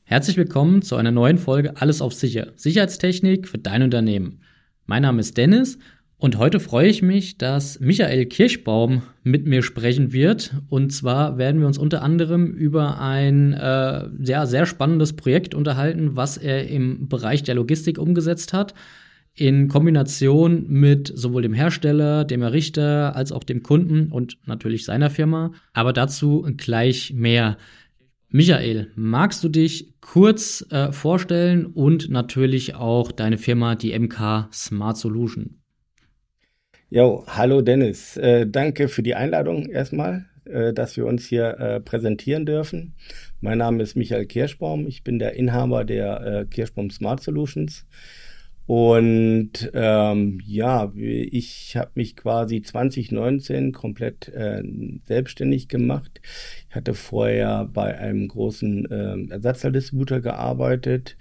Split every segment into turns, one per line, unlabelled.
Herzlich willkommen zu einer neuen Folge Alles auf Sicher. Sicherheitstechnik für dein Unternehmen. Mein Name ist Dennis und heute freue ich mich, dass Michael Kirschbaum mit mir sprechen wird. Und zwar werden wir uns unter anderem über ein sehr spannendes Projekt unterhalten, was er im Bereich der Logistik umgesetzt hat. In Kombination mit sowohl dem Hersteller, dem Errichter, als auch dem Kunden und natürlich seiner Firma. Aber dazu gleich mehr. Michael, magst du dich kurz vorstellen und natürlich auch deine Firma, die MK Smart Solution?
Jo, hallo Dennis. Danke für die Einladung erstmal, dass wir uns hier präsentieren dürfen. Mein Name ist Michael Kirschbaum. Ich bin der Inhaber der Kirschbaum Smart Solutions. Und ich habe mich quasi 2019 komplett selbstständig gemacht. Ich hatte vorher bei einem großen Ersatzteildistributor gearbeitet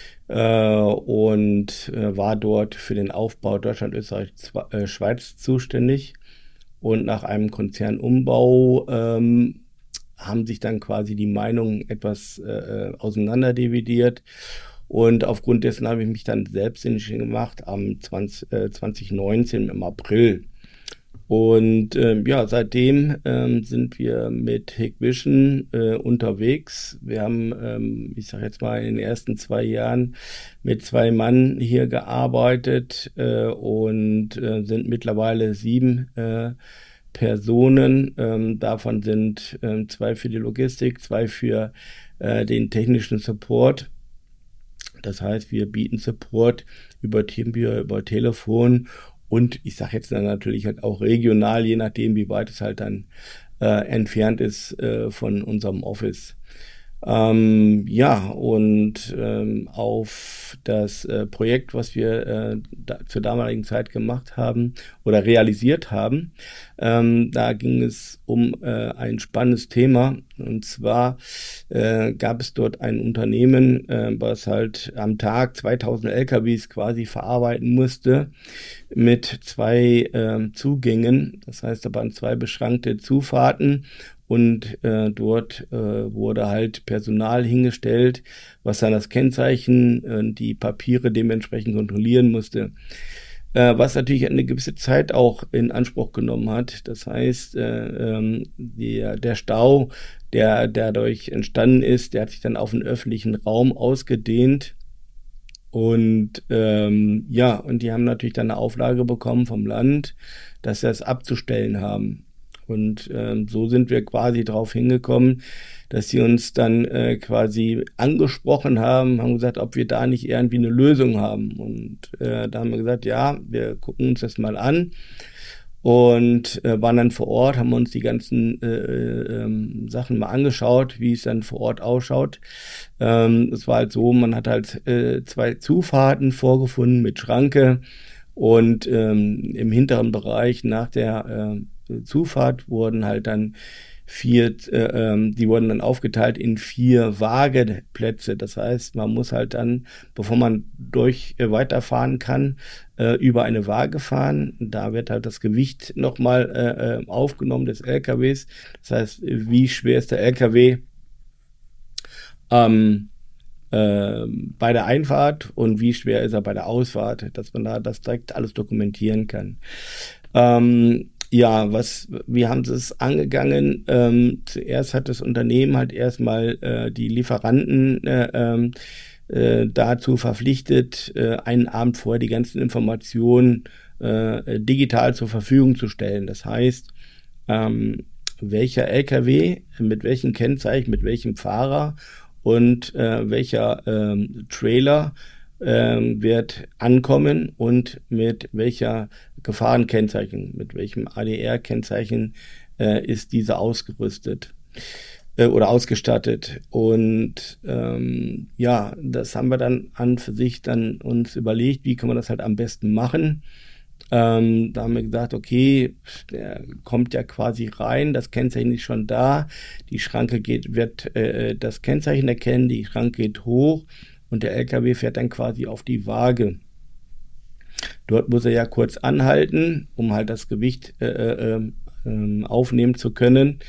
und war dort für den Aufbau Deutschland, Österreich, Schweiz zuständig. Und nach einem Konzernumbau haben sich dann quasi die Meinungen etwas auseinanderdividiert. Und aufgrund dessen habe ich mich dann selbstständig gemacht am 2019 im April. Und seitdem sind wir mit Hikvision unterwegs. Wir haben, ich sage jetzt mal, in den ersten 2 Jahren mit 2 Mann hier gearbeitet und sind mittlerweile 7 Personen. Davon sind 2 für die Logistik, 2 für den technischen Support. Das heißt, wir bieten Support über Teamviewer, über Telefon und ich sage jetzt dann natürlich halt auch regional, je nachdem, wie weit es halt dann entfernt ist von unserem Office. Auf das Projekt, was wir zur damaligen Zeit gemacht haben oder realisiert haben, da ging es um ein spannendes Thema. Und zwar gab es dort ein Unternehmen, was halt am Tag 2000 LKWs quasi verarbeiten musste mit 2 Zugängen. Das heißt, da waren 2 beschränkte Zufahrten. Und dort wurde halt Personal hingestellt, was dann das Kennzeichen, die Papiere dementsprechend kontrollieren musste. Was natürlich eine gewisse Zeit auch in Anspruch genommen hat. Das heißt, der Stau, der dadurch entstanden ist, der hat sich dann auf den öffentlichen Raum ausgedehnt. Und und die haben natürlich dann eine Auflage bekommen vom Land, dass sie das abzustellen haben. Und so sind wir quasi drauf hingekommen, dass sie uns dann quasi angesprochen haben gesagt, ob wir da nicht irgendwie eine Lösung haben. Und da haben wir gesagt, ja, wir gucken uns das mal an. Und waren dann vor Ort, haben uns die ganzen Sachen mal angeschaut, wie es dann vor Ort ausschaut. Es war halt so, man hat halt 2 Zufahrten vorgefunden mit Schranke. Und im hinteren Bereich nach der Zufahrt wurden halt dann die wurden dann aufgeteilt in 4 Waageplätze. Das heißt, man muss halt dann, bevor man weiterfahren kann, über eine Waage fahren. Da wird halt das Gewicht nochmal aufgenommen des LKWs. Das heißt, wie schwer ist der LKW bei der Einfahrt und wie schwer ist er bei der Ausfahrt, dass man da das direkt alles dokumentieren kann. Wie haben sie es angegangen? Zuerst hat das Unternehmen halt erstmal die Lieferanten dazu verpflichtet, einen Abend vorher die ganzen Informationen digital zur Verfügung zu stellen. Das heißt, welcher LKW, mit welchem Kennzeichen, mit welchem Fahrer und welcher Trailer wird ankommen und mit welcher Gefahrenkennzeichen, mit welchem ADR-Kennzeichen ist diese ausgerüstet oder ausgestattet. Und das haben wir dann an für sich dann uns überlegt, wie können wir das halt am besten machen. Da haben wir gesagt, okay, der kommt ja quasi rein, das Kennzeichen ist schon da, die Schranke wird das Kennzeichen erkennen, die Schranke geht hoch und der LKW fährt dann quasi auf die Waage. Dort muss er ja kurz anhalten, um halt das Gewicht aufnehmen zu können.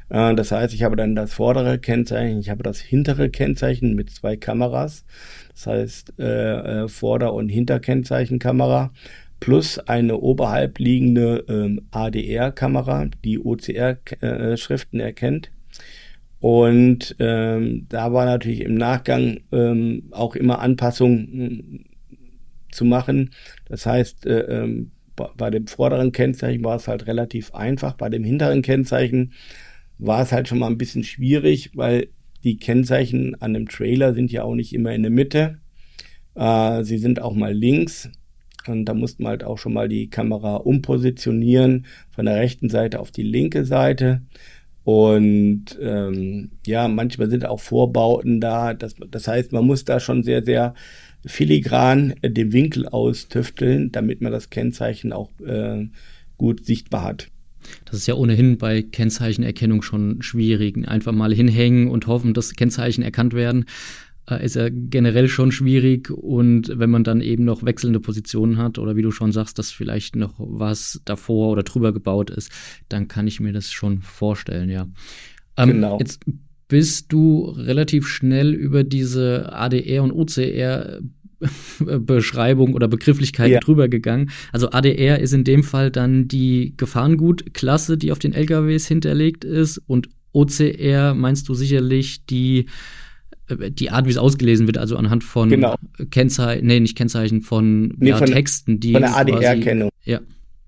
Das heißt, ich habe dann das vordere Kennzeichen, ich habe das hintere Kennzeichen mit 2 Kameras. Das heißt, Vorder- und Hinterkennzeichenkamera plus eine oberhalb liegende ADR-Kamera, die OCR-Schriften erkennt. Und da war natürlich im Nachgang auch immer Anpassungen zu machen. Das heißt, bei dem vorderen Kennzeichen war es halt relativ einfach. Bei dem hinteren Kennzeichen war es halt schon mal ein bisschen schwierig, weil die Kennzeichen an dem Trailer sind ja auch nicht immer in der Mitte. Sie sind auch mal links. Und da musste man halt auch schon mal die Kamera umpositionieren von der rechten Seite auf die linke Seite. Und manchmal sind auch Vorbauten da. Das heißt, man muss da schon sehr, sehr filigran den Winkel austüfteln, damit man das Kennzeichen auch gut sichtbar hat.
Das ist ja ohnehin bei Kennzeichenerkennung schon schwierig. Einfach mal hinhängen und hoffen, dass Kennzeichen erkannt werden, ist ja generell schon schwierig. Und wenn man dann eben noch wechselnde Positionen hat oder wie du schon sagst, dass vielleicht noch was davor oder drüber gebaut ist, dann kann ich mir das schon vorstellen, ja.
Genau.
Jetzt bist du relativ schnell über diese ADR und OCR Beschreibung oder Begrifflichkeiten drüber gegangen. Also ADR ist in dem Fall dann die Gefahrengutklasse, die auf den LKWs hinterlegt ist, und OCR meinst du sicherlich die Art, wie es ausgelesen wird, also anhand von Kennzeichen, nicht Kennzeichen, von Texten, die
von der ADR-Kennung.
Ja.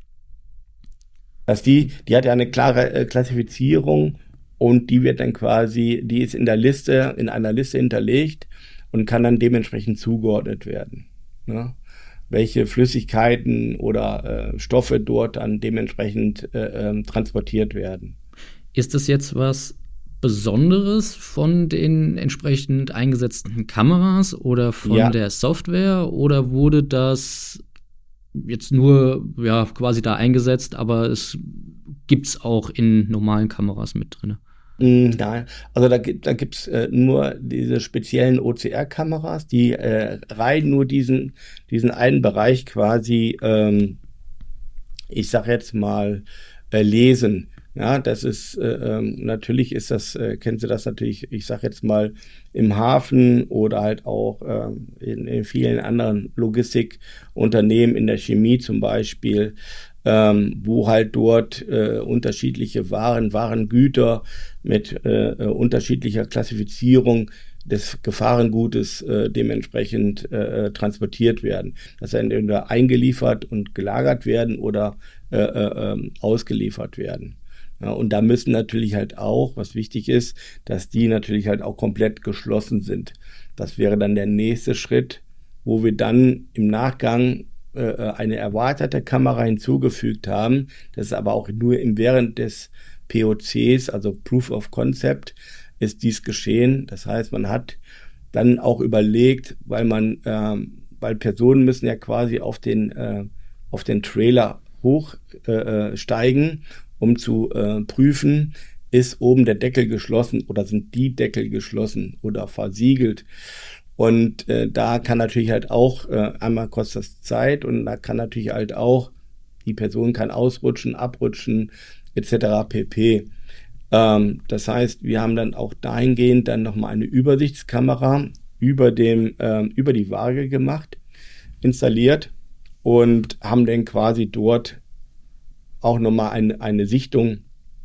Dass die hat ja eine klare Klassifizierung und die wird dann quasi, die ist in einer Liste hinterlegt und kann dann dementsprechend zugeordnet werden. Ne? Welche Flüssigkeiten oder Stoffe dort dann dementsprechend transportiert werden.
Ist das jetzt was Besonderes von den entsprechend eingesetzten Kameras oder von der Software, oder wurde das jetzt nur quasi da eingesetzt, aber es gibt's auch in normalen Kameras mit drin?
Nein, also da gibt's nur diese speziellen OCR-Kameras, die rein nur diesen einen Bereich quasi, ich sag jetzt mal, lesen. Ja, das ist natürlich ist das, kennen Sie das natürlich, ich sag jetzt mal, im Hafen oder halt auch in vielen anderen Logistikunternehmen, in der Chemie zum Beispiel, wo halt dort unterschiedliche Warengüter mit unterschiedlicher Klassifizierung des Gefahrengutes dementsprechend transportiert werden. Das heißt, entweder eingeliefert und gelagert werden oder ausgeliefert werden. Ja, und da müssen natürlich halt auch, was wichtig ist, dass die natürlich halt auch komplett geschlossen sind. Das wäre dann der nächste Schritt, wo wir dann im Nachgang eine erweiterte Kamera hinzugefügt haben. Das ist aber auch nur während des POCs, also Proof of Concept, ist dies geschehen. Das heißt, man hat dann auch überlegt, weil Personen müssen ja quasi auf den Trailer hochsteigen, um zu prüfen, ist oben der Deckel geschlossen oder sind die Deckel geschlossen oder versiegelt. Und da kann natürlich halt auch, einmal kostet das Zeit und da kann natürlich halt auch, die Person kann ausrutschen, abrutschen, etc. pp. Das heißt, wir haben dann auch dahingehend dann nochmal eine Übersichtskamera über die Waage gemacht, installiert und haben dann quasi dort auch nochmal eine Sichtung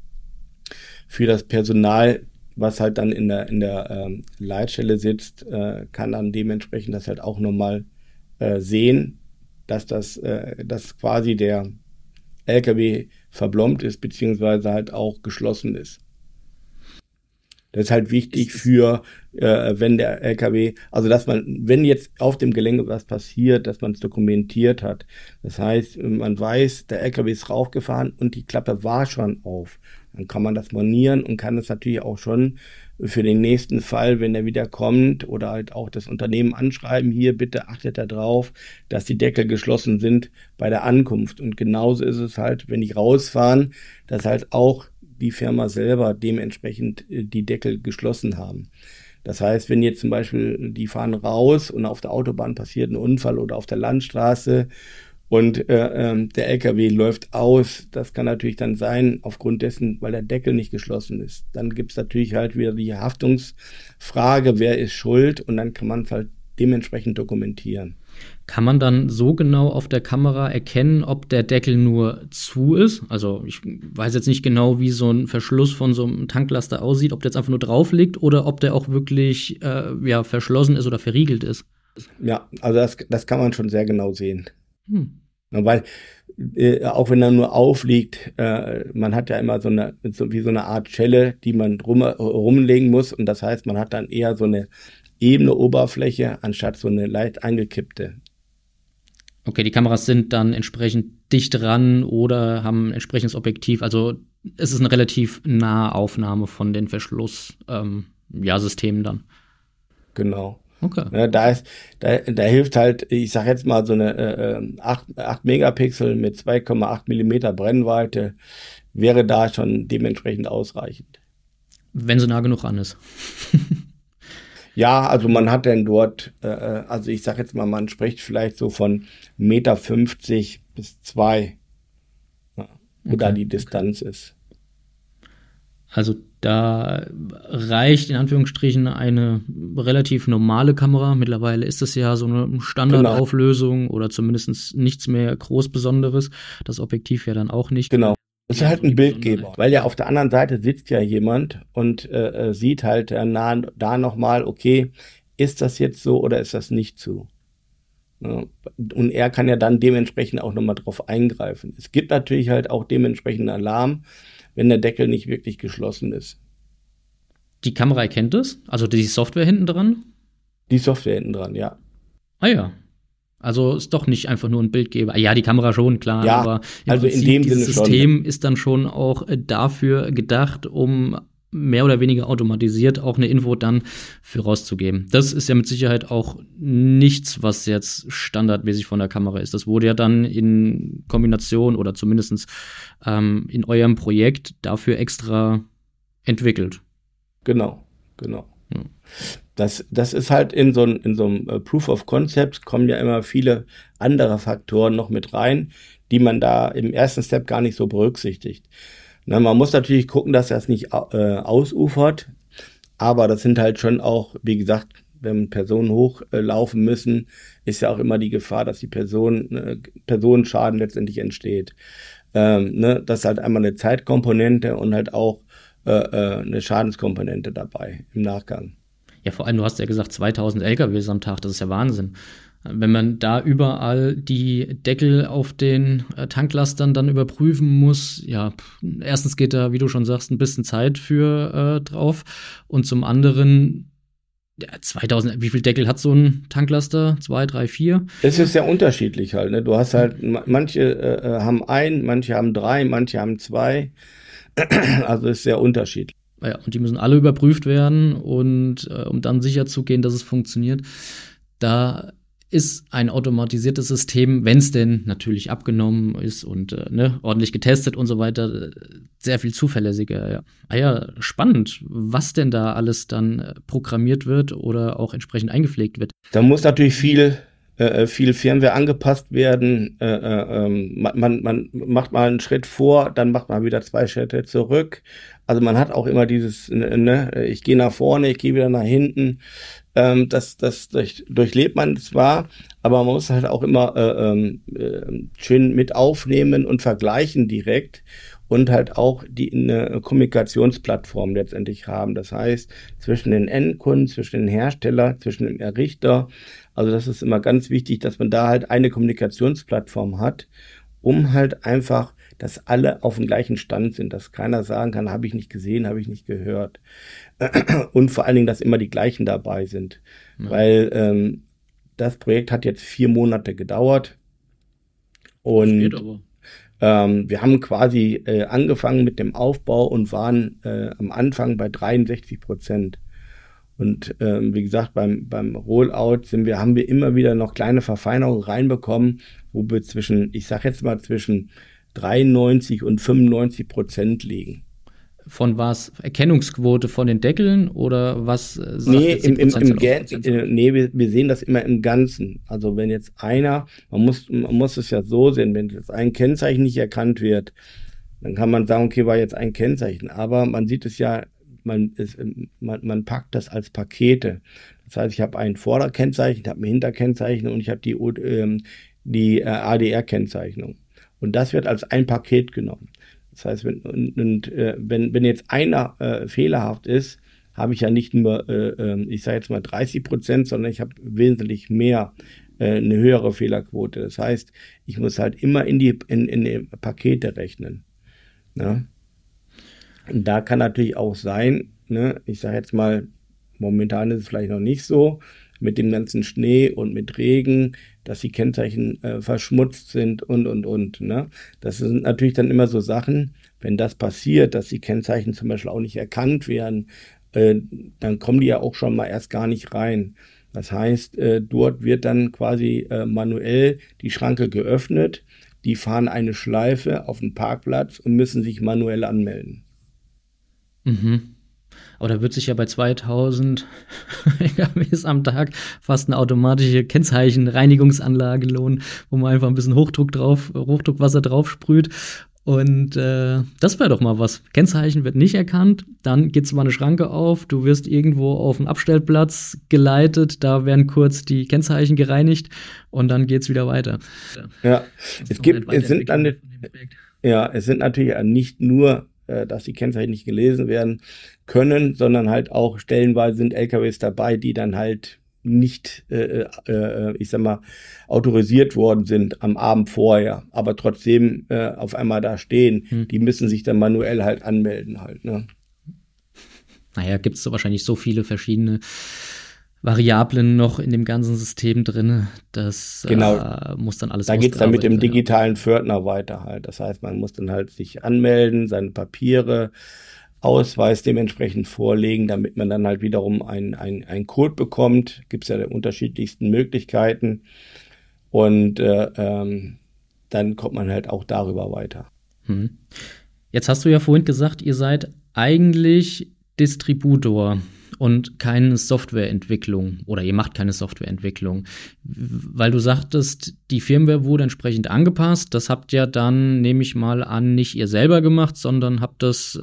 für das Personal, was halt dann in der Leitstelle sitzt, kann dann dementsprechend das halt auch nochmal sehen, dass dass quasi der LKW verblombt ist, beziehungsweise halt auch geschlossen ist. Das ist halt wichtig für, wenn der LKW, also dass man, wenn jetzt auf dem Gelände was passiert, dass man es dokumentiert hat. Das heißt, man weiß, der LKW ist raufgefahren und die Klappe war schon auf. Dann kann man das monieren und kann es natürlich auch schon für den nächsten Fall, wenn er wieder kommt, oder halt auch das Unternehmen anschreiben, hier bitte achtet darauf, dass die Deckel geschlossen sind bei der Ankunft. Und genauso ist es halt, wenn die rausfahren, dass halt auch die Firma selber dementsprechend die Deckel geschlossen haben. Das heißt, wenn jetzt zum Beispiel die fahren raus und auf der Autobahn passiert ein Unfall oder auf der Landstraße und der LKW läuft aus. Das kann natürlich dann sein, aufgrund dessen, weil der Deckel nicht geschlossen ist. Dann gibt's natürlich halt wieder die Haftungsfrage, wer ist schuld, und dann kann man es halt dementsprechend dokumentieren.
Kann man dann so genau auf der Kamera erkennen, ob der Deckel nur zu ist? Also ich weiß jetzt nicht genau, wie so ein Verschluss von so einem Tanklaster aussieht, ob der jetzt einfach nur drauf liegt oder ob der auch wirklich verschlossen ist oder verriegelt ist.
Ja, also das kann man schon sehr genau sehen. Weil auch wenn er nur aufliegt, man hat ja immer wie so eine Art Schelle, die man rumlegen muss, und das heißt, man hat dann eher so eine ebene Oberfläche anstatt so eine leicht angekippte.
Okay, die Kameras sind dann entsprechend dicht dran oder haben ein entsprechendes Objektiv. Also es ist eine relativ nahe Aufnahme von den Verschlusssystemen dann.
Genau.
Okay.
Ja, da hilft halt, ich sag jetzt mal, so eine 8 Megapixel mit 2,8 Millimeter Brennweite wäre da schon dementsprechend ausreichend.
Wenn sie nah genug ran ist.
Ja, also man hat dann dort, also ich sag jetzt mal, man spricht vielleicht so von 1,50 Meter bis 2, wo da die Distanz ist.
Also da reicht in Anführungsstrichen eine relativ normale Kamera. Mittlerweile ist das ja so eine Standardauflösung oder zumindest nichts mehr groß Besonderes. Das Objektiv ja dann auch nicht.
Genau. Das ist halt ein Bildgeber, weil ja auf der anderen Seite sitzt ja jemand und sieht halt da nochmal, okay, ist das jetzt so oder ist das nicht so? Ja, und er kann ja dann dementsprechend auch nochmal drauf eingreifen. Es gibt natürlich halt auch dementsprechend Alarm, wenn der Deckel nicht wirklich geschlossen ist.
Die Kamera erkennt es? Also die Software hinten dran?
Die Software hinten dran, ja.
Ah ja. Also ist doch nicht einfach nur ein Bildgeber. Ja, die Kamera schon, klar.
Ja,
aber
also in dem Sinne
dieses System ist dann schon auch dafür gedacht, um mehr oder weniger automatisiert auch eine Info dann für rauszugeben. Das ist ja mit Sicherheit auch nichts, was jetzt standardmäßig von der Kamera ist. Das wurde ja dann in Kombination oder zumindest in eurem Projekt dafür extra entwickelt.
Genau. Ja. Das ist halt in so einem Proof of Concept kommen ja immer viele andere Faktoren noch mit rein, die man da im ersten Step gar nicht so berücksichtigt. Na, man muss natürlich gucken, dass das nicht ausufert, aber das sind halt schon auch, wie gesagt, wenn Personen hochlaufen müssen, ist ja auch immer die Gefahr, dass die Personenschaden letztendlich entsteht. Das ist halt einmal eine Zeitkomponente und halt auch eine Schadenskomponente dabei im Nachgang.
Ja, vor allem, du hast ja gesagt, 2000 LKWs am Tag, das ist ja Wahnsinn. Wenn man da überall die Deckel auf den Tanklastern dann überprüfen muss, ja, erstens geht da, wie du schon sagst, ein bisschen Zeit für drauf. Und zum anderen, ja, 2000, wie viel Deckel hat so ein Tanklaster? 2, 3, 4?
Es ist sehr unterschiedlich halt, ne? Du hast halt, manche haben manche haben 3, manche haben 2. Also ist sehr unterschiedlich.
Ja, und die müssen alle überprüft werden und um dann sicher zu gehen, dass es funktioniert. Da ist ein automatisiertes System, wenn es denn natürlich abgenommen ist und ordentlich getestet und so weiter, sehr viel zuverlässiger. Ja. Ah ja, spannend, was denn da alles dann programmiert wird oder auch entsprechend eingepflegt wird.
Da muss natürlich viel Firmware angepasst werden. Man macht mal einen Schritt vor, dann macht man wieder 2 Schritte zurück. Also man hat auch immer dieses, ich gehe nach vorne, ich gehe wieder nach hinten. Das durchlebt man zwar, aber man muss halt auch immer schön mit aufnehmen und vergleichen direkt und halt auch eine Kommunikationsplattform letztendlich haben. Das heißt, zwischen den Endkunden, zwischen den Hersteller, zwischen dem Errichter. Also das ist immer ganz wichtig, dass man da halt eine Kommunikationsplattform hat, um halt einfach, dass alle auf dem gleichen Stand sind, dass keiner sagen kann, habe ich nicht gesehen, habe ich nicht gehört. Und vor allen Dingen, dass immer die gleichen dabei sind. Ja. Weil das Projekt hat jetzt 4 Monate gedauert. Und wir haben quasi angefangen mit dem Aufbau und waren am Anfang bei 63%. Und wie gesagt, beim Rollout haben wir immer wieder noch kleine Verfeinerungen reinbekommen, wo wir zwischen 93 und 95% liegen.
von was? Erkennungsquote von den Deckeln oder was sagt
Nee,
jetzt die Prozentzahl aus?
nee, wir sehen das immer im Ganzen. Also wenn jetzt einer, man muss es ja so sehen, wenn jetzt ein Kennzeichen nicht erkannt wird, dann kann man sagen, okay, war jetzt ein Kennzeichen. Aber man sieht es ja, man packt das als Pakete. Das heißt, ich habe ein Vorderkennzeichen, ich habe ein Hinterkennzeichen und ich habe die ADR-Kennzeichnung. Und das wird als ein Paket genommen. Das heißt, wenn jetzt einer fehlerhaft ist, habe ich ja nicht nur, ich sage jetzt mal 30%, sondern ich habe wesentlich mehr, eine höhere Fehlerquote. Das heißt, ich muss halt immer in die Pakete rechnen. Ne? Und da kann natürlich auch sein, ne, ich sage jetzt mal, momentan ist es vielleicht noch nicht so, mit dem ganzen Schnee und mit Regen, dass die Kennzeichen verschmutzt sind und. Ne? Das sind natürlich dann immer so Sachen, wenn das passiert, dass die Kennzeichen zum Beispiel auch nicht erkannt werden, dann kommen die ja auch schon mal erst gar nicht rein. Das heißt, dort wird dann quasi manuell die Schranke geöffnet, die fahren eine Schleife auf den Parkplatz und müssen sich manuell anmelden.
Mhm. Aber da wird sich ja bei 2000 LKWs am Tag fast eine automatische Kennzeichenreinigungsanlage lohnen, wo man einfach ein bisschen Hochdruckwasser drauf sprüht. Und das wäre doch mal was. Kennzeichen wird nicht erkannt, dann geht zwar eine Schranke auf, du wirst irgendwo auf einen Abstellplatz geleitet, da werden kurz die Kennzeichen gereinigt und dann geht's wieder weiter.
Ja, es sind natürlich nicht nur dass die Kennzeichen nicht gelesen werden können, sondern halt auch stellenweise sind LKWs dabei, die dann halt nicht, ich sag mal, autorisiert worden sind am Abend vorher, aber trotzdem auf einmal da stehen. Die müssen sich dann manuell halt anmelden halt, ne?
Naja, gibt es so wahrscheinlich so viele verschiedene Variablen noch in dem ganzen System drin, das muss dann alles.
Da geht's dann mit dem digitalen Pförtner weiter halt. Das heißt, man muss dann halt sich anmelden, seine Papiere, Ausweis dementsprechend vorlegen, damit man dann halt wiederum einen Code bekommt. Gibt's ja die unterschiedlichsten Möglichkeiten. Und dann kommt man halt auch darüber weiter.
Jetzt hast du ja vorhin gesagt, ihr seid eigentlich Distributor und keine Softwareentwicklung oder ihr macht keine Softwareentwicklung, weil du sagtest, die Firmware wurde entsprechend angepasst. Das habt ihr dann, nehme ich mal an, nicht ihr selber gemacht, sondern habt das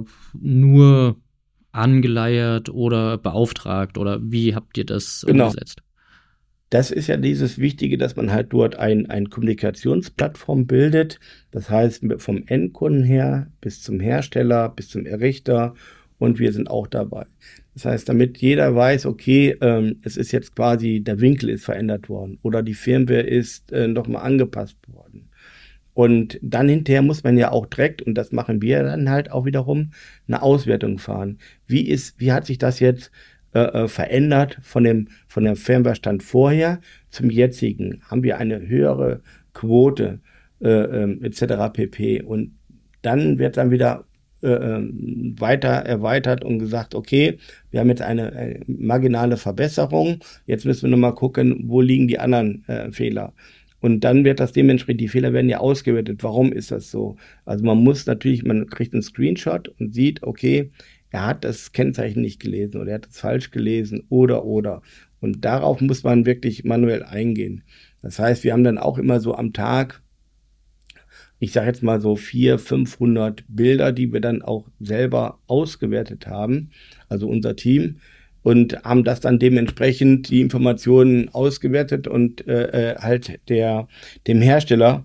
nur angeleiert oder beauftragt oder wie habt ihr das umgesetzt?
Das ist ja dieses Wichtige, dass man halt dort eine Kommunikationsplattform bildet. Das heißt, vom Endkunden her bis zum Hersteller, bis zum Errichter und wir sind auch dabei. Das heißt, damit jeder weiß, okay, es ist jetzt quasi, der Winkel ist verändert worden oder die Firmware ist nochmal angepasst worden. Und dann hinterher muss man ja auch direkt, und das machen wir dann halt auch wiederum, eine Auswertung fahren. Wie hat sich das jetzt verändert von dem Firmware-Stand vorher zum jetzigen? Haben wir eine höhere Quote etc. pp. Und dann wird dann wieder weiter erweitert und gesagt, okay, wir haben jetzt eine marginale Verbesserung, jetzt müssen wir nochmal gucken, wo liegen die anderen Fehler. Und dann wird das dementsprechend, die Fehler werden ja ausgewertet. Warum ist das so? Also man kriegt einen Screenshot und sieht, okay, er hat das Kennzeichen nicht gelesen oder er hat es falsch gelesen oder. Und darauf muss man wirklich manuell eingehen. Das heißt, wir haben dann auch immer so am Tag, ich sage jetzt mal so 400, 500 Bilder, die wir dann auch selber ausgewertet haben, also unser Team, und haben das dann dementsprechend die Informationen ausgewertet und halt dem Hersteller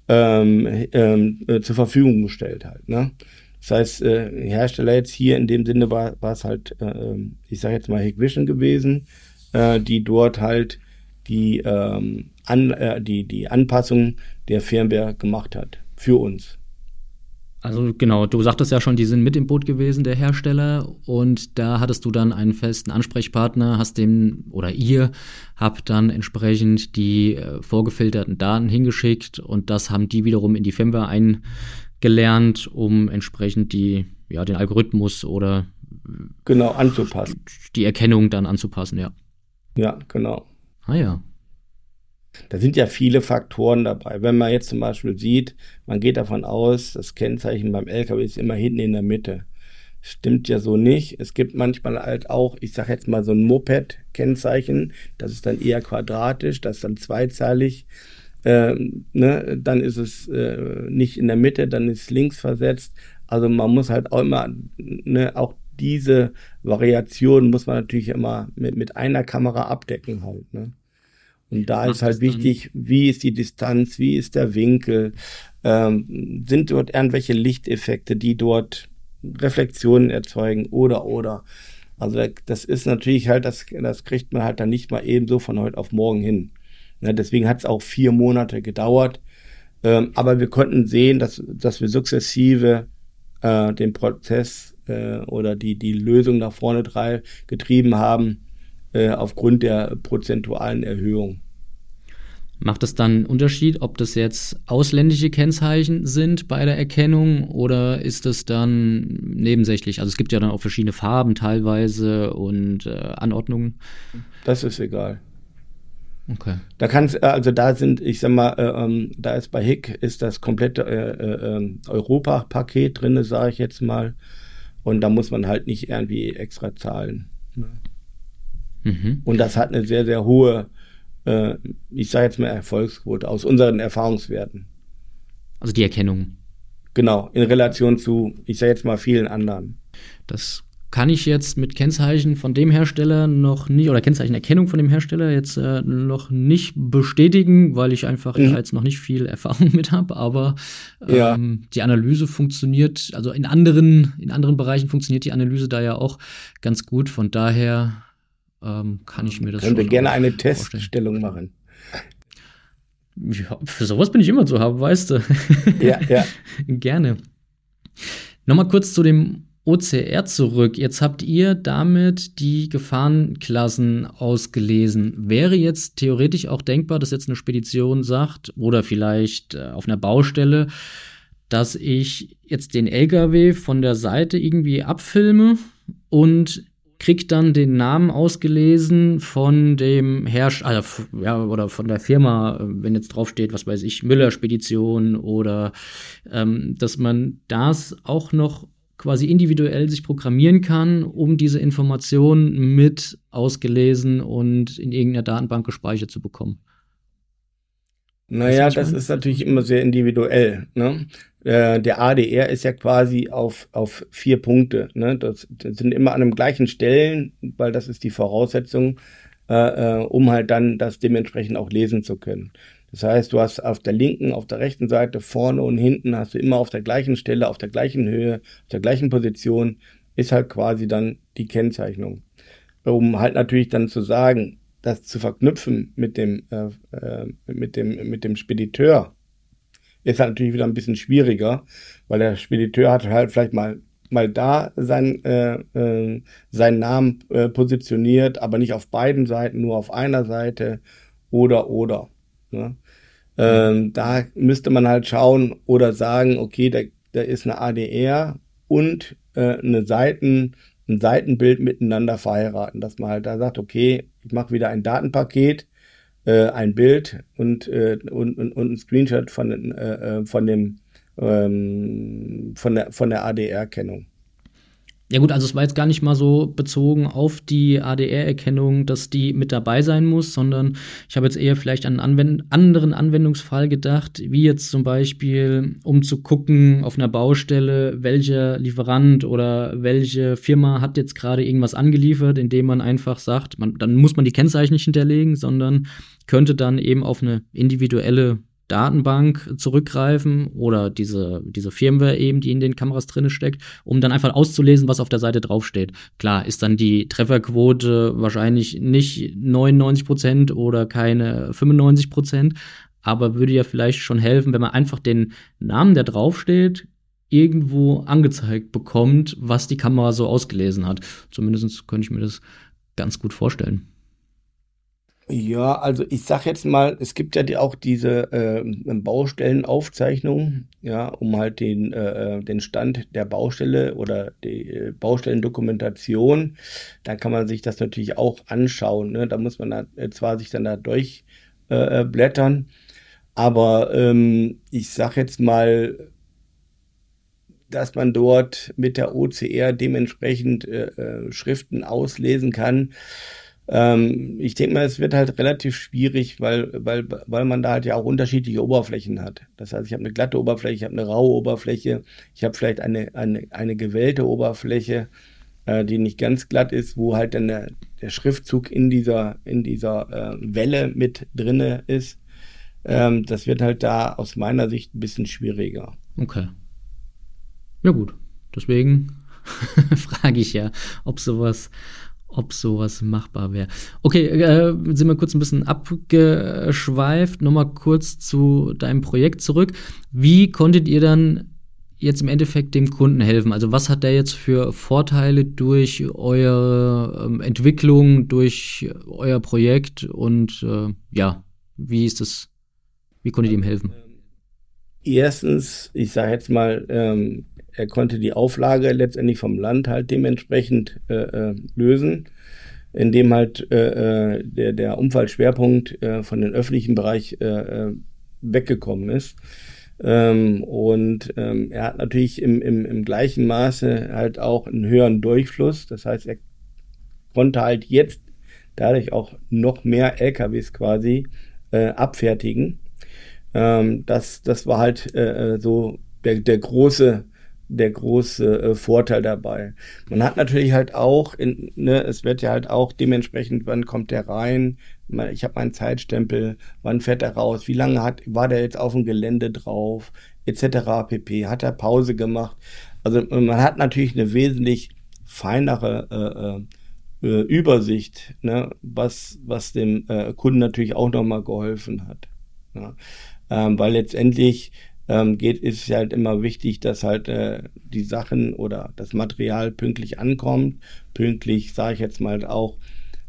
zur Verfügung gestellt halt, ne? Das heißt, Hersteller jetzt hier in dem Sinne war es halt, ich sage jetzt mal Hikvision gewesen, die dort halt die Anpassung der Firmware gemacht hat für uns.
Also genau, du sagtest ja schon, die sind mit im Boot gewesen, der Hersteller, und da hattest du dann einen festen Ansprechpartner, ihr habt dann entsprechend die vorgefilterten Daten hingeschickt und das haben die wiederum in die Firmware eingelernt, um entsprechend den Algorithmus oder
genau anzupassen.
Die Erkennung dann anzupassen, ja.
Ja, genau.
Ah ja.
Da sind ja viele Faktoren dabei. Wenn man jetzt zum Beispiel sieht, man geht davon aus, das Kennzeichen beim LKW ist immer hinten in der Mitte. Stimmt ja so nicht. Es gibt manchmal halt auch, ich sage jetzt mal so ein Moped-Kennzeichen, das ist dann eher quadratisch, das ist dann zweizeilig. Ne? Dann ist es nicht in der Mitte, dann ist es links versetzt. Also man muss halt auch immer, ne, auch diese Variation muss man natürlich immer mit einer Kamera abdecken halt. Ne? Und da ist halt wichtig, wie ist die Distanz, wie ist der Winkel, sind dort irgendwelche Lichteffekte, die dort Reflexionen erzeugen oder. Also das ist natürlich halt, das kriegt man halt dann nicht mal eben so von heute auf morgen hin. Ja, deswegen hat es auch 4 Monate gedauert. Aber wir konnten sehen, dass wir sukzessive den Prozess oder die Lösung nach vorne getrieben haben aufgrund der prozentualen Erhöhung.
Macht es dann einen Unterschied, ob das jetzt ausländische Kennzeichen sind bei der Erkennung oder ist es dann nebensächlich? Also es gibt ja dann auch verschiedene Farben teilweise und Anordnungen.
Das ist egal.
Okay.
Da sind, ich sag mal, da ist bei HIC ist das komplette Europa-Paket drin, sage ich jetzt mal. Und da muss man halt nicht irgendwie extra zahlen. Ne? Mhm. Und das hat eine sehr, sehr hohe ich sage jetzt mal Erfolgsquote aus unseren Erfahrungswerten.
Also die Erkennung.
Genau, in Relation zu, ich sage jetzt mal, vielen anderen.
Das kann ich jetzt mit Kennzeichen von dem Hersteller noch nicht, oder Kennzeichenerkennung von dem Hersteller jetzt noch nicht bestätigen, weil ich einfach jetzt noch nicht viel Erfahrung mit habe, aber die Analyse funktioniert, also in anderen Bereichen funktioniert die Analyse da ja auch ganz gut, von daher kann ich mir das
Können wir gerne eine Teststellung machen.
Ja, für sowas bin ich immer zu haben, weißt du.
Ja.
Gerne. Nochmal kurz zu dem OCR zurück. Jetzt habt ihr damit die Gefahrenklassen ausgelesen. Wäre jetzt theoretisch auch denkbar, dass jetzt eine Spedition sagt, oder vielleicht auf einer Baustelle, dass ich jetzt den LKW von der Seite irgendwie abfilme und kriegt dann den Namen ausgelesen von dem Hersteller, oder von der Firma, wenn jetzt draufsteht, was weiß ich, Müller Spedition oder dass man das auch noch quasi individuell sich programmieren kann, um diese Informationen mit ausgelesen und in irgendeiner Datenbank gespeichert zu bekommen.
Naja, das ist natürlich immer sehr individuell. Ne? Der ADR ist ja quasi auf 4 Punkte. Ne? Das sind immer an den gleichen Stellen, weil das ist die Voraussetzung, um halt dann das dementsprechend auch lesen zu können. Das heißt, du hast auf der linken, auf der rechten Seite, vorne und hinten hast du immer auf der gleichen Stelle, auf der gleichen Höhe, auf der gleichen Position, ist halt quasi dann die Kennzeichnung. Um halt natürlich dann zu sagen, das zu verknüpfen mit dem Spediteur ist halt natürlich wieder ein bisschen schwieriger, weil der Spediteur hat halt vielleicht mal da seinen Namen positioniert, aber nicht auf beiden Seiten, nur auf einer Seite oder. Ne? Da müsste man halt schauen oder sagen, okay, da ist eine ADR und ein Seitenbild miteinander verheiraten, dass man halt da sagt, okay, ich mache wieder ein Datenpaket, ein Bild und ein Screenshot von der ADR-Kennung.
Ja gut, also es war jetzt gar nicht mal so bezogen auf die ADR-Erkennung, dass die mit dabei sein muss, sondern ich habe jetzt eher vielleicht an einen anderen Anwendungsfall gedacht, wie jetzt zum Beispiel, um zu gucken auf einer Baustelle, welcher Lieferant oder welche Firma hat jetzt gerade irgendwas angeliefert, indem man einfach sagt, dann muss man die Kennzeichen nicht hinterlegen, sondern könnte dann eben auf eine individuelle Datenbank zurückgreifen oder diese Firmware eben, die in den Kameras drin steckt, um dann einfach auszulesen, was auf der Seite draufsteht. Klar, ist dann die Trefferquote wahrscheinlich nicht 99% oder keine 95%, aber würde ja vielleicht schon helfen, wenn man einfach den Namen, der draufsteht, irgendwo angezeigt bekommt, was die Kamera so ausgelesen hat. Zumindest könnte ich mir das ganz gut vorstellen.
Ja, also ich sag jetzt mal, es gibt ja auch diese Baustellenaufzeichnung, ja, um halt den Stand der Baustelle oder die Baustellendokumentation, da kann man sich das natürlich auch anschauen, ne? Da muss man zwar sich dann da durchblättern, aber ich sag jetzt mal, dass man dort mit der OCR dementsprechend Schriften auslesen kann. Ich denke mal, es wird halt relativ schwierig, weil man da halt ja auch unterschiedliche Oberflächen hat. Das heißt, ich habe eine glatte Oberfläche, ich habe eine raue Oberfläche, ich habe vielleicht eine gewellte Oberfläche, die nicht ganz glatt ist, wo halt dann der Schriftzug in dieser Welle mit drinne ist. Das wird halt da aus meiner Sicht ein bisschen schwieriger.
Okay. Ja gut, deswegen frage ich ja, ob sowas machbar wäre. Okay, sind wir kurz ein bisschen abgeschweift. Nochmal kurz zu deinem Projekt zurück. Wie konntet ihr dann jetzt im Endeffekt dem Kunden helfen? Also was hat der jetzt für Vorteile durch eure Entwicklung, durch euer Projekt und wie ist das? Wie konntet ihr ihm helfen?
Erstens, ich sage jetzt mal, er konnte die Auflage letztendlich vom Land halt dementsprechend lösen, indem halt der Unfallschwerpunkt von dem öffentlichen Bereich weggekommen ist. Und er hat natürlich im gleichen Maße halt auch einen höheren Durchfluss. Das heißt, er konnte halt jetzt dadurch auch noch mehr LKWs quasi abfertigen. Das war halt so der große Vorteil dabei. Man hat natürlich halt auch, es wird ja halt auch dementsprechend, wann kommt der rein, ich habe meinen Zeitstempel, wann fährt er raus, wie lange war der jetzt auf dem Gelände drauf, etc. pp. Hat er Pause gemacht. Also man hat natürlich eine wesentlich feinere Übersicht, ne, was dem Kunden natürlich auch nochmal geholfen hat. Ja. Weil letztendlich ist es halt immer wichtig, dass halt die Sachen oder das Material pünktlich ankommt, pünktlich, sage ich jetzt mal, auch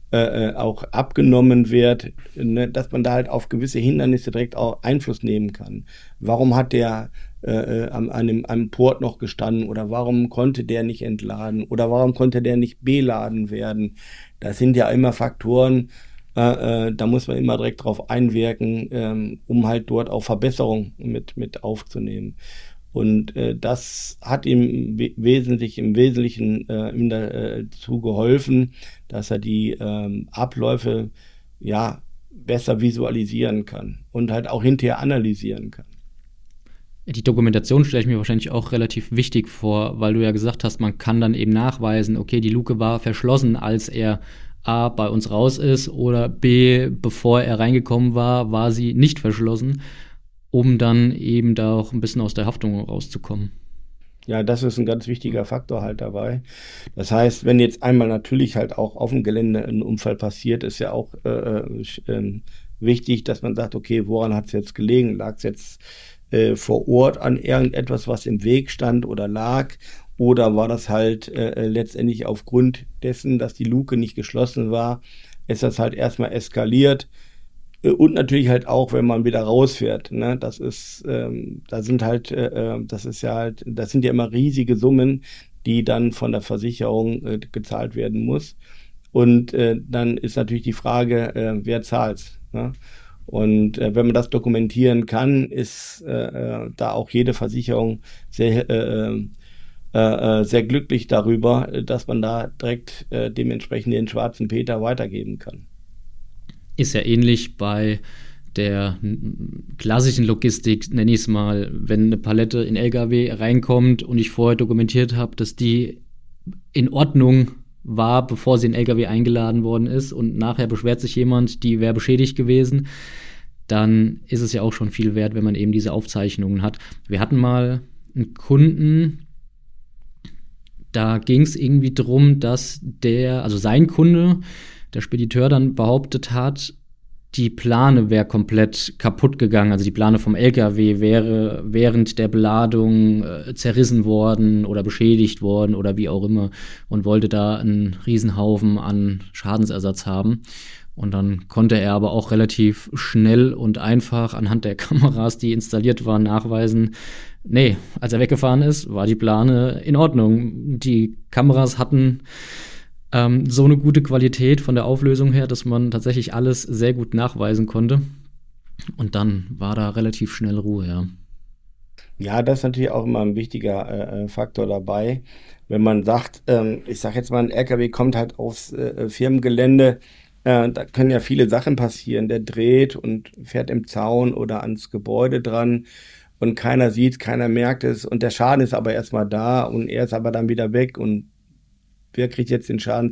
abgenommen wird, ne, dass man da halt auf gewisse Hindernisse direkt auch Einfluss nehmen kann. Warum hat der an einem Port noch gestanden oder warum konnte der nicht entladen oder warum konnte der nicht beladen werden? Das sind ja immer Faktoren, da muss man immer direkt drauf einwirken, um halt dort auch Verbesserungen mit aufzunehmen. Und das hat ihm im Wesentlichen dazu geholfen, dass er die Abläufe ja besser visualisieren kann und halt auch hinterher analysieren kann.
Die Dokumentation stelle ich mir wahrscheinlich auch relativ wichtig vor, weil du ja gesagt hast, man kann dann eben nachweisen, okay, die Luke war verschlossen, als er A, bei uns raus ist oder B, bevor er reingekommen war sie nicht verschlossen, um dann eben da auch ein bisschen aus der Haftung rauszukommen.
Ja, das ist ein ganz wichtiger Faktor halt dabei. Das heißt, wenn jetzt einmal natürlich halt auch auf dem Gelände ein Unfall passiert, ist ja auch wichtig, dass man sagt, okay, woran hat es jetzt gelegen? Lag es jetzt vor Ort an irgendetwas, was im Weg stand oder lag? Oder war das halt letztendlich aufgrund dessen, dass die Luke nicht geschlossen war, ist das halt erstmal eskaliert. Und natürlich halt auch, wenn man wieder rausfährt, ne, das sind ja immer riesige Summen, die dann von der Versicherung gezahlt werden muss. Und dann ist natürlich die Frage, wer zahlt's, ne? Und wenn man das dokumentieren kann, ist da auch jede Versicherung sehr glücklich darüber, dass man da direkt dementsprechend den schwarzen Peter weitergeben kann.
Ist ja ähnlich bei der klassischen Logistik, nenne ich es mal, wenn eine Palette in LKW reinkommt und ich vorher dokumentiert habe, dass die in Ordnung war, bevor sie in LKW eingeladen worden ist und nachher beschwert sich jemand, die wäre beschädigt gewesen, dann ist es ja auch schon viel wert, wenn man eben diese Aufzeichnungen hat. Wir hatten mal einen Kunden, da ging es irgendwie drum, dass sein Kunde, der Spediteur, dann behauptet hat, die Plane wäre komplett kaputt gegangen. Also die Plane vom LKW wäre während der Beladung zerrissen worden oder beschädigt worden oder wie auch immer und wollte da einen Riesenhaufen an Schadensersatz haben. Und dann konnte er aber auch relativ schnell und einfach anhand der Kameras, die installiert waren, nachweisen, nee, als er weggefahren ist, war die Plane in Ordnung. Die Kameras hatten so eine gute Qualität von der Auflösung her, dass man tatsächlich alles sehr gut nachweisen konnte. Und dann war da relativ schnell Ruhe, ja.
Ja, das ist natürlich auch immer ein wichtiger Faktor dabei. Wenn man sagt, ich sage jetzt mal, ein LKW kommt halt aufs Firmengelände, da können ja viele Sachen passieren. Der dreht und fährt im Zaun oder ans Gebäude dran und keiner sieht, keiner merkt es und der Schaden ist aber erstmal da und er ist aber dann wieder weg und wer kriegt jetzt den Schaden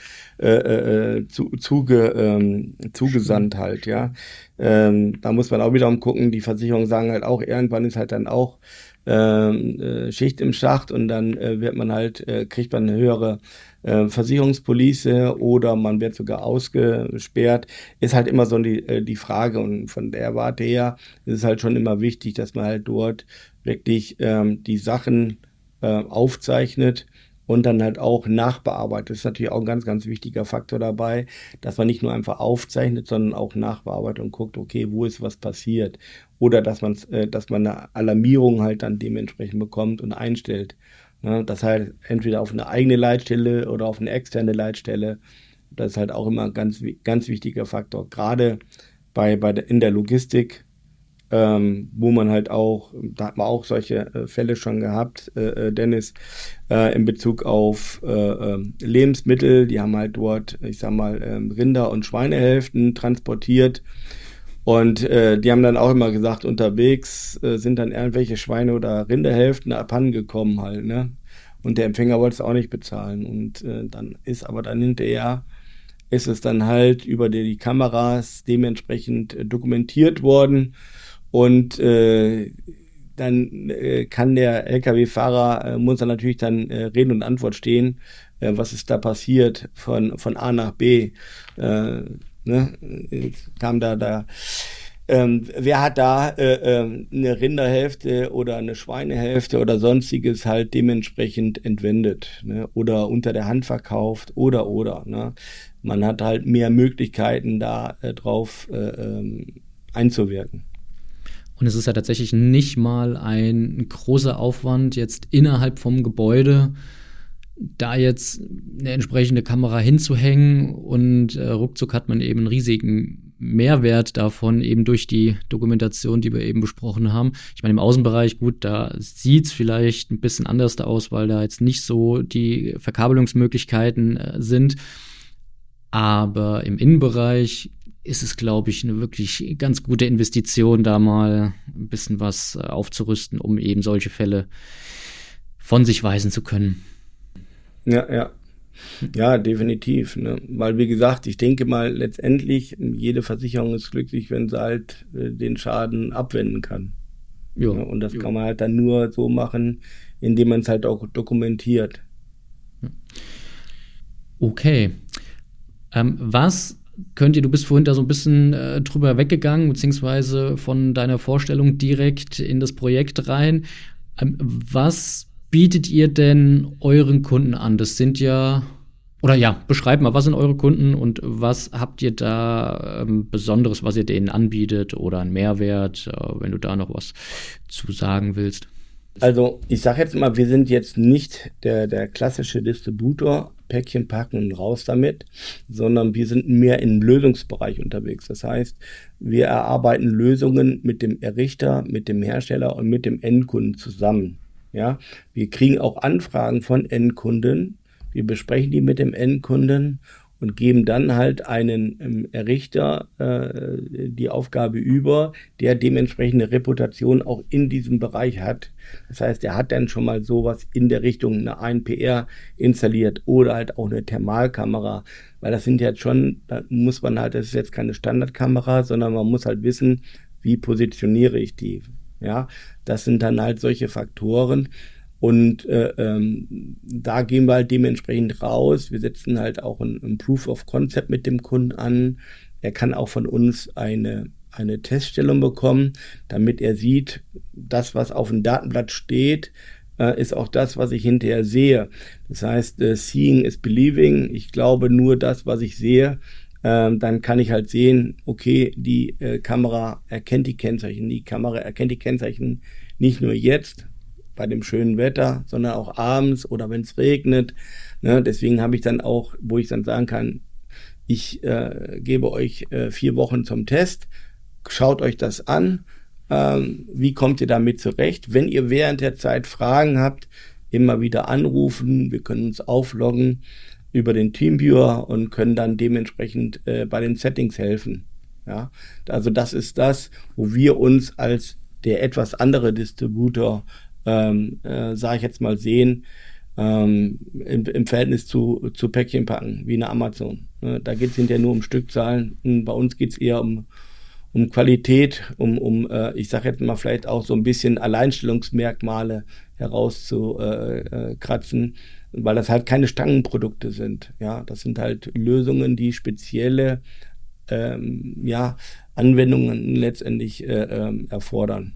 zugesandt halt, ja. Da muss man auch wiederum gucken, die Versicherungen sagen halt auch, irgendwann ist halt dann auch Schicht im Schacht und dann wird man halt, kriegt man eine höhere Versicherungspolice oder man wird sogar ausgesperrt. Ist halt immer so die Frage und von der Warte her ist es halt schon immer wichtig, dass man halt dort wirklich die Sachen aufzeichnet und dann halt auch nachbearbeitet. Das ist natürlich auch ein ganz, ganz wichtiger Faktor dabei, dass man nicht nur einfach aufzeichnet, sondern auch nachbearbeitet und guckt, okay, wo ist was passiert. Oder dass man eine Alarmierung halt dann dementsprechend bekommt und einstellt. Ne? Das halt entweder auf eine eigene Leitstelle oder auf eine externe Leitstelle. Das ist halt auch immer ein ganz, ganz wichtiger Faktor. Gerade in der Logistik, wo man halt auch, da hat man auch solche Fälle schon gehabt, Dennis, in Bezug auf Lebensmittel. Die haben halt dort, ich sag mal, Rinder- und Schweinehälften transportiert. Und die haben dann auch immer gesagt, unterwegs sind dann irgendwelche Schweine- oder Rinderhälften abhanden gekommen halt, ne? Und der Empfänger wollte es auch nicht bezahlen. Und dann hinterher ist es dann halt über die Kameras dementsprechend dokumentiert worden. Und dann kann der Lkw-Fahrer, muss dann natürlich dann Rede und Antwort stehen, was ist da passiert von A nach B. Ne? Jetzt kam wer hat da eine Rinderhälfte oder eine Schweinehälfte oder sonstiges halt dementsprechend entwendet, ne? Oder unter der Hand verkauft oder. Ne? Man hat halt mehr Möglichkeiten da drauf einzuwirken.
Und es ist ja tatsächlich nicht mal ein großer Aufwand, jetzt innerhalb vom Gebäude da jetzt eine entsprechende Kamera hinzuhängen und ruckzuck hat man eben einen riesigen Mehrwert davon, eben durch die Dokumentation, die wir eben besprochen haben. Ich meine, im Außenbereich, gut, da sieht's vielleicht ein bisschen anders aus, weil da jetzt nicht so die Verkabelungsmöglichkeiten sind. Aber im Innenbereich ist es, glaube ich, eine wirklich ganz gute Investition, da mal ein bisschen was aufzurüsten, um eben solche Fälle von sich weisen zu können.
Ja. Ja, definitiv. Ne? Weil, wie gesagt, ich denke mal, letztendlich, jede Versicherung ist glücklich, wenn sie halt den Schaden abwenden kann. Ja, und das kann man halt dann nur so machen, indem man es halt auch dokumentiert.
Okay. Du bist vorhin da so ein bisschen drüber weggegangen, beziehungsweise von deiner Vorstellung direkt in das Projekt rein. Was bietet ihr denn euren Kunden an? Das sind beschreibt mal, was sind eure Kunden und was habt ihr da Besonderes, was ihr denen anbietet oder einen Mehrwert, wenn du da noch was zu sagen willst?
Also ich sage jetzt mal, wir sind jetzt nicht der klassische Distributor, Päckchen packen und raus damit, sondern wir sind mehr im Lösungsbereich unterwegs. Das heißt, wir erarbeiten Lösungen mit dem Errichter, mit dem Hersteller und mit dem Endkunden zusammen. Ja, wir kriegen auch Anfragen von Endkunden. Wir besprechen die mit dem Endkunden und geben dann halt einen Errichter die Aufgabe über, der dementsprechend eine Reputation auch in diesem Bereich hat. Das heißt, er hat dann schon mal sowas in der Richtung, eine 1PR installiert oder halt auch eine Thermalkamera, weil das sind jetzt schon, da muss man halt, das ist jetzt keine Standardkamera, sondern man muss halt wissen, wie positioniere ich die. Ja, das sind dann halt solche Faktoren. Und da gehen wir halt dementsprechend raus. Wir setzen halt auch ein Proof of Concept mit dem Kunden an. Er kann auch von uns eine Teststellung bekommen, damit er sieht, das, was auf dem Datenblatt steht, ist auch das, was ich hinterher sehe. Das heißt, seeing is believing. Ich glaube nur das, was ich sehe. Dann kann ich halt sehen, okay, die Kamera erkennt die Kennzeichen. Die Kamera erkennt die Kennzeichen nicht nur jetzt bei dem schönen Wetter, sondern auch abends oder wenn es regnet. Ne? Deswegen habe ich dann auch, wo ich dann sagen kann, ich gebe euch 4 Wochen zum Test, schaut euch das an, Wie kommt ihr damit zurecht? Wenn ihr während der Zeit Fragen habt, immer wieder anrufen. Wir können uns aufloggen über den Teamviewer und können dann dementsprechend bei den Settings helfen. Ja, also das ist das, wo wir uns als der etwas andere Distributor, sage ich jetzt mal, sehen, im Verhältnis zu Päckchen packen, wie eine Amazon. Da geht es hinterher nur um Stückzahlen. Bei uns geht es eher um Qualität, ich sage jetzt mal vielleicht auch so ein bisschen Alleinstellungsmerkmale herauszukratzen, weil das halt keine Stangenprodukte sind. Ja, das sind halt Lösungen, die spezielle Anwendungen letztendlich erfordern.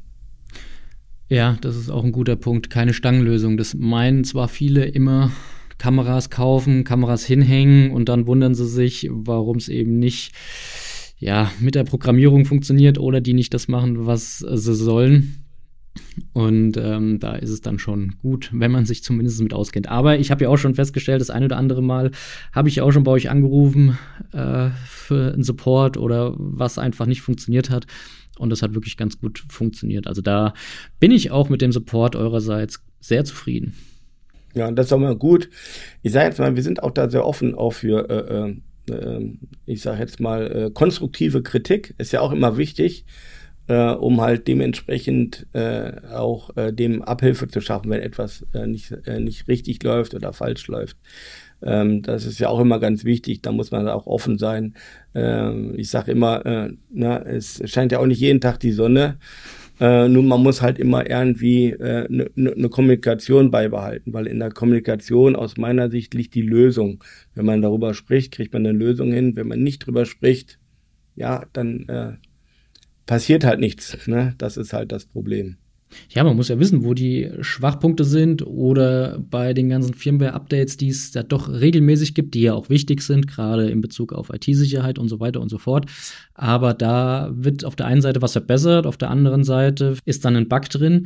Ja, das ist auch ein guter Punkt. Keine Stangenlösung. Das meinen zwar viele immer, Kameras kaufen, Kameras hinhängen und dann wundern sie sich, warum es eben nicht mit der Programmierung funktioniert oder die nicht das machen, was sie sollen. Und da ist es dann schon gut, wenn man sich zumindest mit auskennt. Aber ich habe ja auch schon festgestellt, das ein oder andere Mal habe ich ja auch schon bei euch angerufen für einen Support oder was einfach nicht funktioniert hat. Und das hat wirklich ganz gut funktioniert. Also da bin ich auch mit dem Support eurerseits sehr zufrieden.
Ja, das ist auch mal gut. Ich sage jetzt mal, wir sind auch da sehr offen auch für, ich sage jetzt mal, konstruktive Kritik. Ist ja auch immer wichtig, um halt dementsprechend auch dem Abhilfe zu schaffen, wenn etwas nicht richtig läuft oder falsch läuft. Das ist ja auch immer ganz wichtig, da muss man auch offen sein. Ich sage immer, es scheint ja auch nicht jeden Tag die Sonne. Nur man muss halt immer irgendwie eine Kommunikation beibehalten, weil in der Kommunikation aus meiner Sicht liegt die Lösung. Wenn man darüber spricht, kriegt man eine Lösung hin. Wenn man nicht drüber spricht, ja, dann passiert halt nichts. Ne? Das ist halt das Problem.
Ja, man muss ja wissen, wo die Schwachpunkte sind oder bei den ganzen Firmware-Updates, die es da doch regelmäßig gibt, die ja auch wichtig sind, gerade in Bezug auf IT-Sicherheit und so weiter und so fort. Aber da wird auf der einen Seite was verbessert, auf der anderen Seite ist dann ein Bug drin.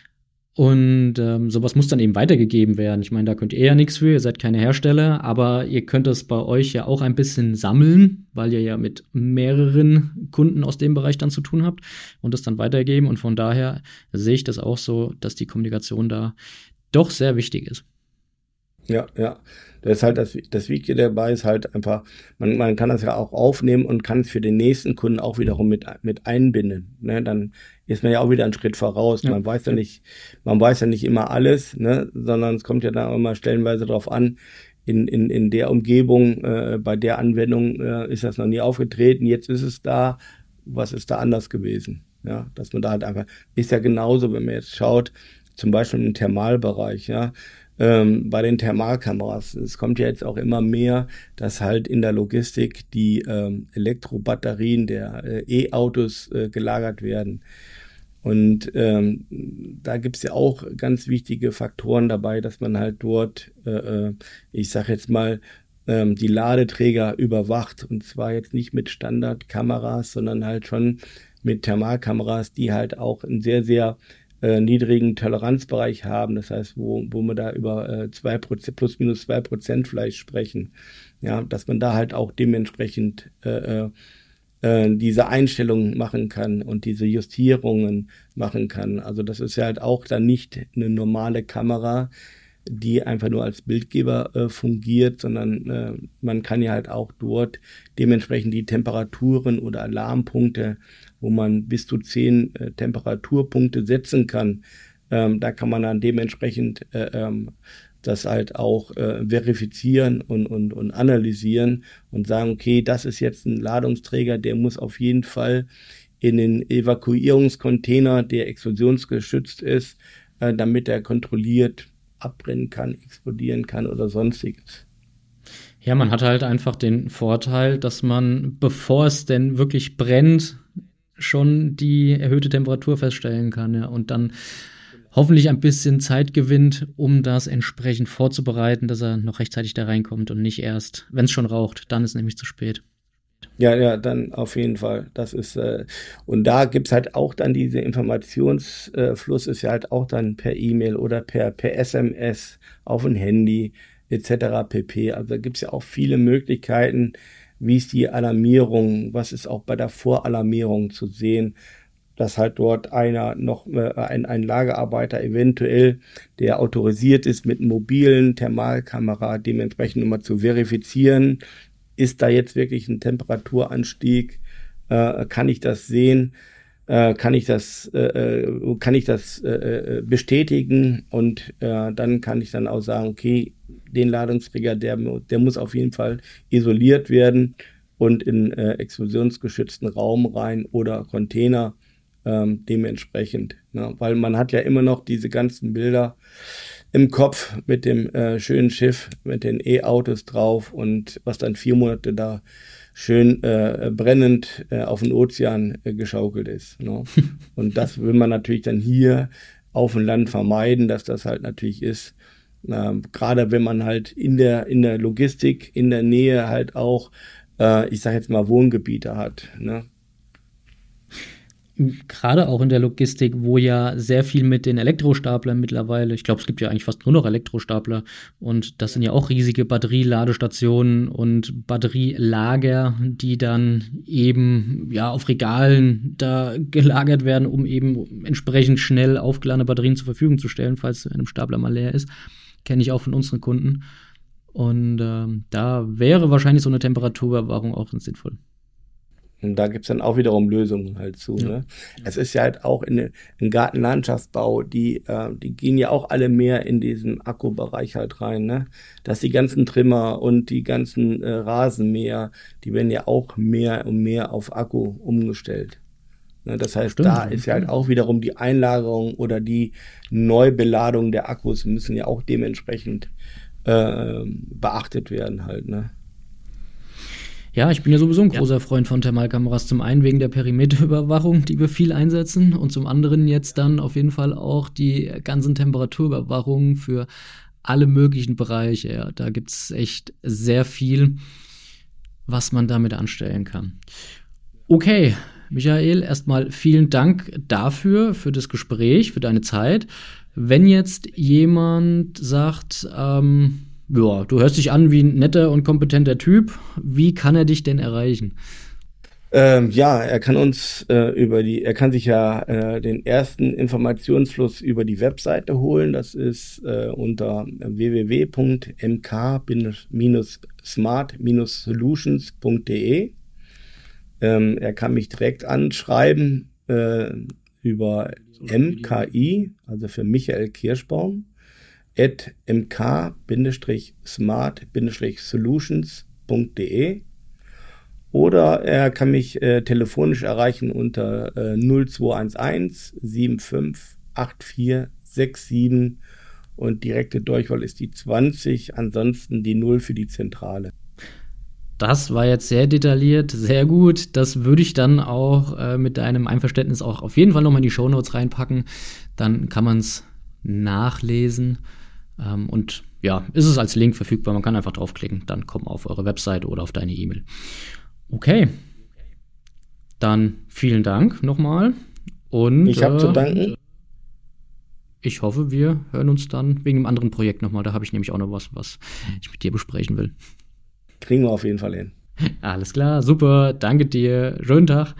Und sowas muss dann eben weitergegeben werden. Ich meine, da könnt ihr ja nichts für, ihr seid keine Hersteller, aber ihr könnt das bei euch ja auch ein bisschen sammeln, weil ihr ja mit mehreren Kunden aus dem Bereich dann zu tun habt und das dann weitergeben. Und von daher sehe ich das auch so, dass die Kommunikation da doch sehr wichtig ist.
Ja. Das ist halt das Wichtige dabei ist halt einfach, man kann das ja auch aufnehmen und kann es für den nächsten Kunden auch wiederum mit einbinden. Ne? Dann ist man ja auch wieder einen Schritt voraus. Ja. Man weiß ja nicht immer alles, ne? Sondern es kommt ja dann auch immer stellenweise darauf an, in der Umgebung, bei der Anwendung ist das noch nie aufgetreten, jetzt ist es da, was ist da anders gewesen? Ja, dass man da halt einfach, ist ja genauso, wenn man jetzt schaut, zum Beispiel im Thermalbereich, ja, bei den Thermalkameras. Es kommt ja jetzt auch immer mehr, dass halt in der Logistik die Elektrobatterien der E-Autos gelagert werden. Und da gibt's ja auch ganz wichtige Faktoren dabei, dass man halt dort, ich sage jetzt mal, die Ladeträger überwacht. Und zwar jetzt nicht mit Standardkameras, sondern halt schon mit Thermalkameras, die halt auch ein sehr, sehr niedrigen Toleranzbereich haben, das heißt, wo wir da über 2%, plus minus 2% vielleicht sprechen, ja, dass man da halt auch dementsprechend diese Einstellungen machen kann und diese Justierungen machen kann. Also das ist ja halt auch dann nicht eine normale Kamera, die einfach nur als Bildgeber fungiert, sondern man kann ja halt auch dort dementsprechend die Temperaturen oder Alarmpunkte, wo man bis zu 10 Temperaturpunkte setzen kann, da kann man dann dementsprechend das halt auch verifizieren und analysieren und sagen, okay, das ist jetzt ein Ladungsträger, der muss auf jeden Fall in den Evakuierungscontainer, der explosionsgeschützt ist, damit er kontrolliert abbrennen kann, explodieren kann oder sonstiges.
Ja, man hat halt einfach den Vorteil, dass man, bevor es denn wirklich brennt, schon die erhöhte Temperatur feststellen kann, ja, und dann hoffentlich ein bisschen Zeit gewinnt, um das entsprechend vorzubereiten, dass er noch rechtzeitig da reinkommt und nicht erst, wenn es schon raucht, dann ist nämlich zu spät.
Ja, dann auf jeden Fall. Das ist und da gibt's halt auch dann diese Informationsfluss ist ja halt auch dann per E-Mail oder per SMS auf ein Handy etc. pp. Also da gibt's ja auch viele Möglichkeiten, wie ist die Alarmierung, was ist auch bei der Voralarmierung zu sehen. dass halt dort ein Lagerarbeiter eventuell, der autorisiert ist, mit mobilen Thermalkamera dementsprechend immer zu verifizieren, ist da jetzt wirklich ein Temperaturanstieg, kann ich das sehen, kann ich das bestätigen, und dann kann ich dann auch sagen, okay, den Ladungsträger, der muss auf jeden Fall isoliert werden und in explosionsgeschützten Raum rein oder Container dementsprechend. Ne? Weil man hat ja immer noch diese ganzen Bilder im Kopf mit dem schönen Schiff, mit den E-Autos drauf, und was dann 4 Monate da schön brennend auf den Ozean geschaukelt ist. Ne? Und das will man natürlich dann hier auf dem Land vermeiden, dass das halt natürlich ist. Gerade wenn man halt in der Logistik, in der Nähe halt auch, ich sage jetzt mal, Wohngebiete hat. Ne?
Gerade auch in der Logistik, wo ja sehr viel mit den Elektrostaplern mittlerweile, ich glaube, es gibt ja eigentlich fast nur noch Elektrostapler, und das sind ja auch riesige Batterieladestationen und Batterielager, die dann eben ja auf Regalen da gelagert werden, um eben entsprechend schnell aufgeladene Batterien zur Verfügung zu stellen, falls einem Stapler mal leer ist. Kenne ich auch von unseren Kunden. Und da wäre wahrscheinlich so eine Temperaturüberwachung auch sinnvoll.
Und da gibt's dann auch wiederum Lösungen halt zu. Ja. Ne? Es ist ja halt auch im Gartenlandschaftsbau, die gehen ja auch alle mehr in diesen Akkubereich halt rein. Ne? Dass die ganzen Trimmer und die ganzen Rasenmäher, die werden ja auch mehr und mehr auf Akku umgestellt. Ne? Das heißt, stimmt, da ist ja halt auch wiederum die Einlagerung oder die Neubeladung der Akkus müssen ja auch dementsprechend beachtet werden halt. Ne?
Ja, ich bin ja sowieso ein großer Freund von Thermalkameras. Zum einen wegen der Perimeterüberwachung, die wir viel einsetzen, und zum anderen jetzt dann auf jeden Fall auch die ganzen Temperaturüberwachungen für alle möglichen Bereiche. Ja, da gibt's echt sehr viel, was man damit anstellen kann. Okay, Michael, erstmal vielen Dank dafür, für das Gespräch, für deine Zeit. Wenn jetzt jemand sagt, ja, du hörst dich an wie ein netter und kompetenter Typ, wie kann er dich denn erreichen?
Ja, er kann sich den ersten Informationsfluss über die Webseite holen. Das ist unter www.mk-smart-solutions.de. Er kann mich direkt anschreiben über MKI, also für Michael Kirschbaum, @mk-smart-solutions.de, oder er kann mich telefonisch erreichen unter 0211 75 84 67, und direkte Durchwahl ist die 20, ansonsten die 0 für die Zentrale.
Das war jetzt sehr detailliert, sehr gut. Das würde ich dann auch mit deinem Einverständnis auch auf jeden Fall nochmal in die Shownotes reinpacken. Dann kann man es nachlesen. Und ja, ist es als Link verfügbar. Man kann einfach draufklicken, dann kommt auf eure Website oder auf deine E-Mail. Okay, dann vielen Dank nochmal. Und
ich habe zu danken.
Ich hoffe, wir hören uns dann wegen einem anderen Projekt nochmal. Da habe ich nämlich auch noch was ich mit dir besprechen will.
Kriegen wir auf jeden Fall hin.
Alles klar, super, danke dir. Schönen Tag.